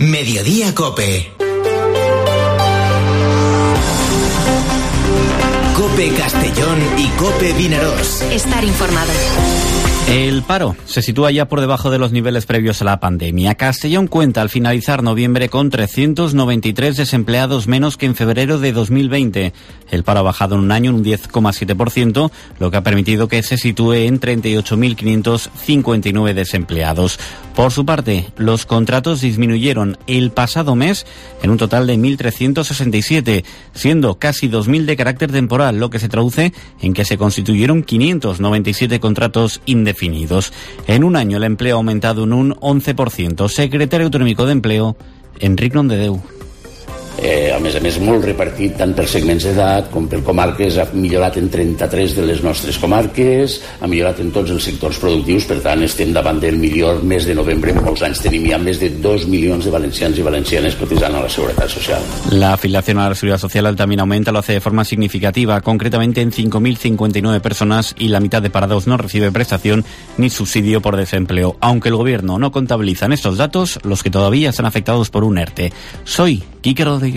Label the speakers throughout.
Speaker 1: Mediodía Cope. Cope Castellón y Cope Vinaròs.
Speaker 2: Estar informado.
Speaker 3: El paro se sitúa ya por debajo de los niveles previos a la pandemia. Castellón cuenta al finalizar noviembre con 393 desempleados menos que en febrero de 2020. El paro ha bajado en un año en un 10,7%, lo que ha permitido que se sitúe en 38.559 desempleados. Por su parte, los contratos disminuyeron el pasado mes en un total de 1.367, siendo casi 2.000 de carácter temporal, lo que se traduce en que se constituyeron 597 contratos indefinidos. En un año el empleo ha aumentado en un 11%. Secretario Autonòmic de Empleo, Enric Nomdedeu.
Speaker 4: A més, molt repartit tant per segments d'edat com per comarques. Ha millorat en 33 de les nostres comarques, ha millorat en tots els sectors productius. Per tant, estem davant del millor mes de novembre en molts anys. Tenim ja més de 2 milions de valencians i valencianes cotitzant a la Seguretat Social.
Speaker 3: La afiliación a la Seguridad Social también aumenta, lo hace de forma significativa, concretamente en 5.059 personas, y la mitad de parados no recibe prestación ni subsidio por desempleo, aunque el gobierno no contabiliza en estos datos los que todavía están afectados por un ERTE. Soy Quique Rodríguez.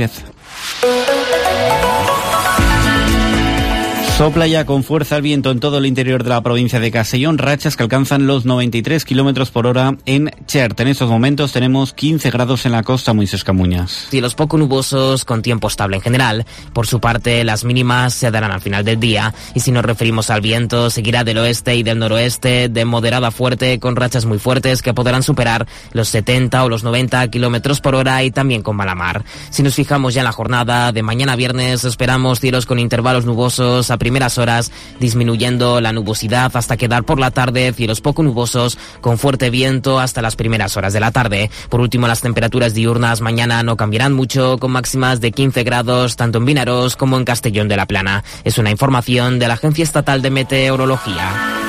Speaker 3: Sopla ya con fuerza el viento en todo el interior de la provincia de Castellón, rachas que alcanzan los 93 kilómetros por hora en Xert. En estos momentos tenemos 15 grados en la costa, Moisés Camuñas.
Speaker 5: Cielos poco nubosos con tiempo estable en general. Por su parte, las mínimas se darán al final del día. Y si nos referimos al viento, seguirá del oeste y del noroeste, de moderado a fuerte, con rachas muy fuertes que podrán superar los 70 o los 90 kilómetros por hora, y también con mala mar. Si nos fijamos ya en la jornada de mañana viernes, esperamos cielos con intervalos nubosos a primeras horas, disminuyendo la nubosidad hasta quedar por la tarde cielos poco nubosos con fuerte viento hasta las primeras horas de la tarde. Por último, las temperaturas diurnas mañana no cambiarán mucho, con máximas de 15 grados tanto en Vinaròs como en Castellón de la Plana. Es una información de la Agencia Estatal de Meteorología.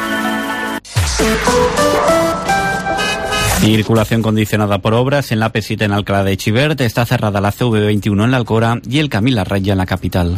Speaker 3: Circulación condicionada por obras en la P7 en Alcalá de Xivert. Está cerrada la CV21 en la Alcora y el Camí La Raya en la capital.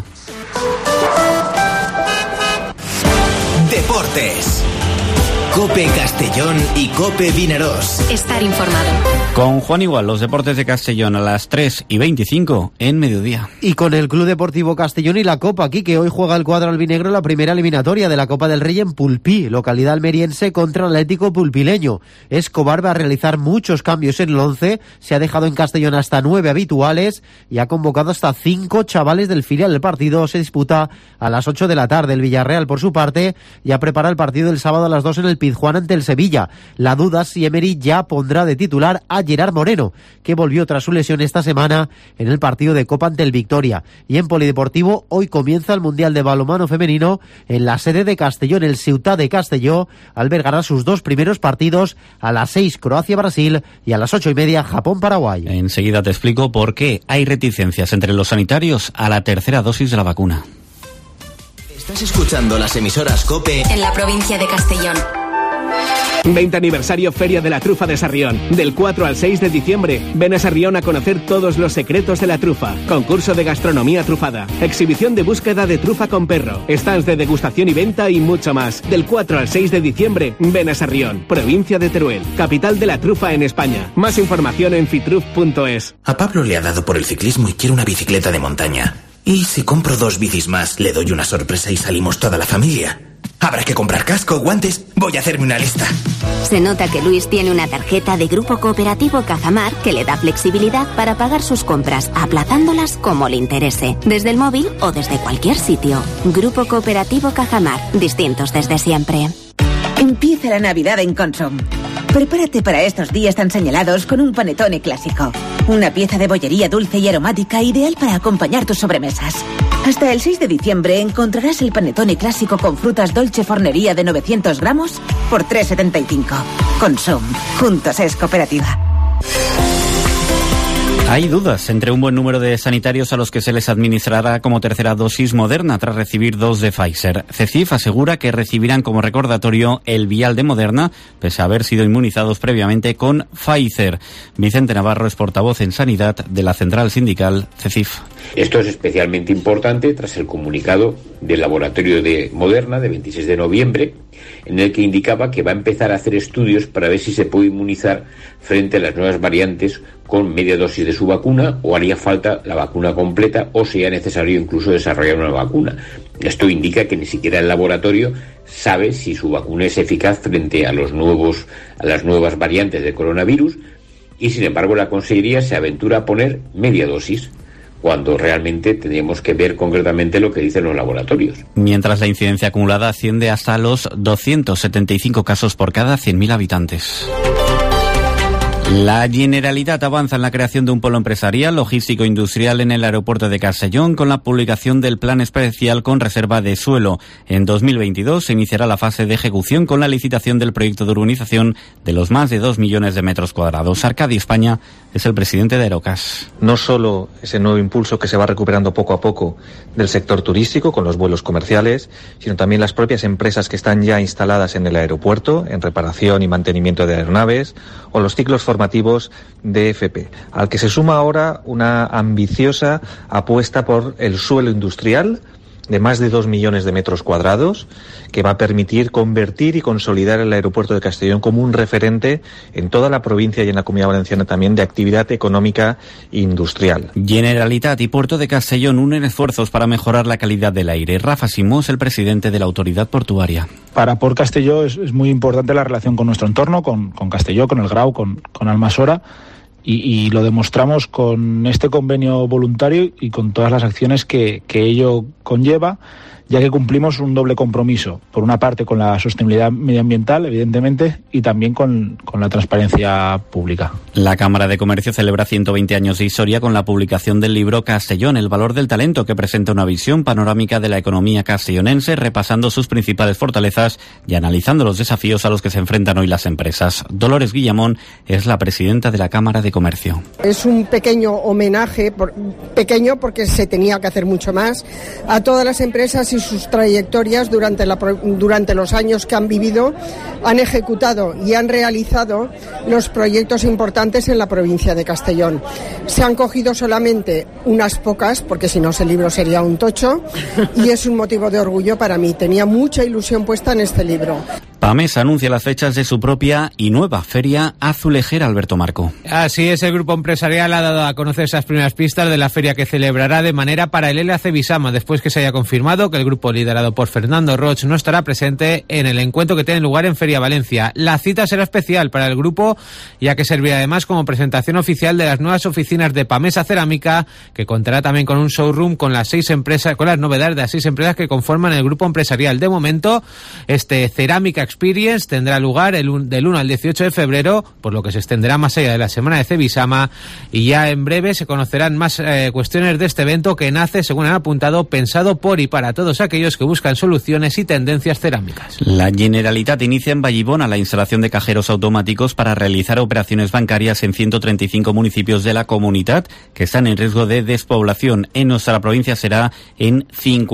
Speaker 1: Deportes. Cope Castellón y Cope Vinaròs.
Speaker 2: Estar informado.
Speaker 3: Con Juan Igual, los deportes de Castellón a las 3:25 en mediodía.
Speaker 6: Y con el Club Deportivo Castellón y la Copa aquí, que hoy juega el cuadro albinegro la primera eliminatoria de la Copa del Rey en Pulpí, localidad almeriense, contra el Atlético pulpileño. Escobar va a realizar muchos cambios en el 11, se ha dejado en Castellón hasta 9 habituales y ha convocado hasta 5 chavales del filial. El partido se disputa a las 8 de la tarde. El Villarreal, por su parte, ya prepara el partido del sábado a las 2 en el Pizjuán ante el Sevilla. La duda si Emery ya pondrá de titular a Gerard Moreno, que volvió tras su lesión esta semana en el partido de Copa ante el Victoria. Y en polideportivo, hoy comienza el Mundial de Balonmano Femenino en la sede de Castellón. El Ciutat de Castelló albergará sus 2 primeros partidos a las 6 Croacia-Brasil y a las 8:30 Japón-Paraguay.
Speaker 3: Enseguida te explico por qué hay reticencias entre los sanitarios a la tercera dosis de la vacuna.
Speaker 1: Estás escuchando las emisoras COPE
Speaker 2: en la provincia de Castellón.
Speaker 7: 20 aniversario Feria de la Trufa de Sarrión. Del 4 al 6 de diciembre, ven a Sarrión a conocer todos los secretos de la trufa. Concurso de gastronomía trufada. Exhibición de búsqueda de trufa con perro. Stands de degustación y venta y mucho más. Del 4 al 6 de diciembre, ven a Sarrión, provincia de Teruel, capital de la trufa en España. Más información en fitruf.es.
Speaker 1: A Pablo le ha dado por el ciclismo y quiere una bicicleta de montaña. ¿Y si compro 2 bicis más, le doy una sorpresa y salimos toda la familia? Habrá que comprar casco, guantes. Voy a hacerme una lista.
Speaker 8: Se nota que Luis tiene una tarjeta de Grupo Cooperativo Cajamar que le da flexibilidad para pagar sus compras, aplazándolas como le interese, desde el móvil o desde cualquier sitio. Grupo Cooperativo Cajamar, distintos desde siempre.
Speaker 9: Empieza la Navidad en Consum. Prepárate para estos días tan señalados con un panettone clásico. Una pieza de bollería dulce y aromática ideal para acompañar tus sobremesas. Hasta el 6 de diciembre encontrarás el panettone clásico con frutas Dolce Fornería de 900 gramos por 3,75. Consum. Juntos es cooperativa.
Speaker 3: Hay dudas entre un buen número de sanitarios a los que se les administrará como tercera dosis Moderna tras recibir 2 de Pfizer. CECIF asegura que recibirán como recordatorio el vial de Moderna, pese a haber sido inmunizados previamente con Pfizer. Vicente Navarro es portavoz en Sanidad de la central sindical CECIF.
Speaker 10: Esto es especialmente importante tras el comunicado del laboratorio de Moderna de 26 de noviembre, en el que indicaba que va a empezar a hacer estudios para ver si se puede inmunizar frente a las nuevas variantes con media dosis de su vacuna, o haría falta la vacuna completa, o sería necesario incluso desarrollar una vacuna. Esto indica que ni siquiera el laboratorio sabe si su vacuna es eficaz frente a las nuevas variantes del coronavirus, y sin embargo la Consellería se aventura a poner media dosis, cuando realmente tendríamos que ver concretamente lo que dicen los laboratorios.
Speaker 3: Mientras la incidencia acumulada asciende hasta los 275 casos por cada 100.000 habitantes. La Generalitat avanza en la creación de un polo empresarial logístico-industrial en el aeropuerto de Castellón con la publicación del plan especial con reserva de suelo. En 2022 se iniciará la fase de ejecución con la licitación del proyecto de urbanización de los más de 2 millones de metros cuadrados. Arcadi España es el presidente de Aerocas.
Speaker 11: No solo ese nuevo impulso que se va recuperando poco a poco del sector turístico con los vuelos comerciales, sino también las propias empresas que están ya instaladas en el aeropuerto, en reparación y mantenimiento de aeronaves, o los ciclos formativos de FP, al que se suma ahora una ambiciosa apuesta por el suelo industrial de más de 2 millones de metros cuadrados, que va a permitir convertir y consolidar el aeropuerto de Castellón como un referente en toda la provincia y en la Comunidad Valenciana también de actividad económica e industrial.
Speaker 3: Generalitat y Puerto de Castellón unen esfuerzos para mejorar la calidad del aire. Rafa Simós, el presidente de la autoridad portuaria.
Speaker 12: Para Port Castelló es muy importante la relación con nuestro entorno, con Castelló, con el Grau, con Almassora, y lo demostramos con este convenio voluntario y con todas las acciones que ello conlleva, ya que cumplimos un doble compromiso, por una parte con la sostenibilidad medioambiental, evidentemente, y también con la transparencia pública.
Speaker 3: La Cámara de Comercio celebra 120 años de historia con la publicación del libro Castellón, el valor del talento, que presenta una visión panorámica de la economía castellonense, repasando sus principales fortalezas y analizando los desafíos a los que se enfrentan hoy las empresas. Dolores Guillamón es la presidenta de la Cámara de Comercio.
Speaker 13: Es un pequeño homenaje, pequeño porque se tenía que hacer mucho más, a todas las empresas y sus trayectorias durante los años que han vivido, han ejecutado y han realizado los proyectos importantes en la provincia de Castellón. Se han cogido solamente unas pocas, porque si no ese libro sería un tocho, y es un motivo de orgullo para mí. Tenía mucha ilusión puesta en este libro.
Speaker 3: PAMES anuncia las fechas de su propia y nueva feria azulejera. Alberto Marco.
Speaker 14: Así es, el grupo empresarial ha dado a conocer esas primeras pistas de la feria que celebrará de manera paralela a Cebisama, después que se haya confirmado que el grupo liderado por Fernando Roig no estará presente en el encuentro que tiene lugar en Feria Valencia. La cita será especial para el grupo, ya que servirá además como presentación oficial de las nuevas oficinas de Pamesa Cerámica, que contará también con un showroom con las novedades de las 6 empresas que conforman el grupo empresarial. De momento, este Cerámica Experience tendrá lugar del 1 al 18 de febrero, por lo que se extenderá más allá de la semana de Cebisama, y ya en breve se conocerán más cuestiones de este evento que nace, según han apuntado, pensado por y para todos aquellos que buscan soluciones y tendencias cerámicas.
Speaker 3: La Generalitat inicia en Vallibona la instalación de cajeros automáticos para realizar operaciones bancarias en 135 municipios de la comunidad que están en riesgo de despoblación. En nuestra provincia será en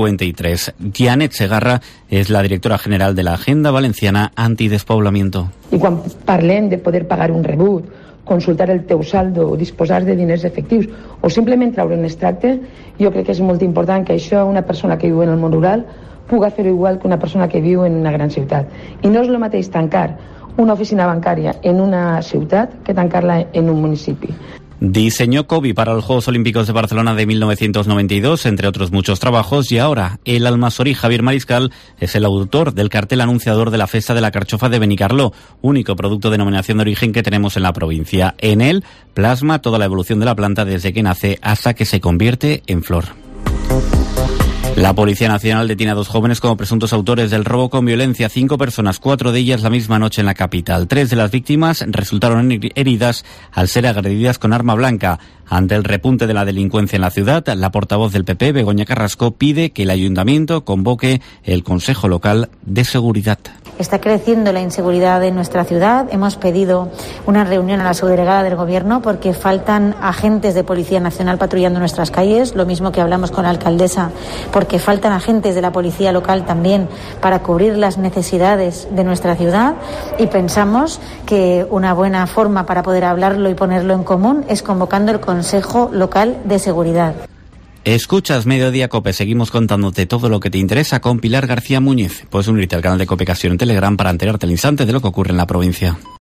Speaker 3: 53. Janet Segarra és la directora general de l'Agenda Valenciana Antidespoblamiento.
Speaker 15: I quan parlem de poder pagar un rebut, consultar el teu saldo, disposar de diners efectius o simplement treure un extracte, jo crec que és molt important que això una persona que viu en el món rural puga fer-ho igual que una persona que viu en una gran ciutat. I no és el mateix tancar una oficina bancària en una ciutat que tancar-la en un municipi.
Speaker 3: Diseñó Kobe para los Juegos Olímpicos de Barcelona de 1992, entre otros muchos trabajos, y ahora el almasorí Javier Mariscal es el autor del cartel anunciador de la Festa de la Carchofa de Benicarló, único producto de denominación de origen que tenemos en la provincia. En él plasma toda la evolución de la planta desde que nace hasta que se convierte en flor. La Policía Nacional detiene a 2 jóvenes como presuntos autores del robo con violencia. 5 personas, 4 de ellas la misma noche en la capital. 3 de las víctimas resultaron heridas al ser agredidas con arma blanca. Ante el repunte de la delincuencia en la ciudad, la portavoz del PP, Begoña Carrasco, pide que el Ayuntamiento convoque el Consejo Local de Seguridad.
Speaker 16: Está creciendo la inseguridad en nuestra ciudad. Hemos pedido una reunión a la subdelegada del Gobierno porque faltan agentes de Policía Nacional patrullando nuestras calles, lo mismo que hablamos con la alcaldesa, porque faltan agentes de la Policía Local también para cubrir las necesidades de nuestra ciudad, y pensamos que una buena forma para poder hablarlo y ponerlo en común es convocando el Consejo Local de Seguridad.
Speaker 3: Escuchas Mediodía Cope, seguimos contándote todo lo que te interesa con Pilar García Muñiz. Puedes unirte al canal de Cope Casión en Telegram para enterarte al instante de lo que ocurre en la provincia.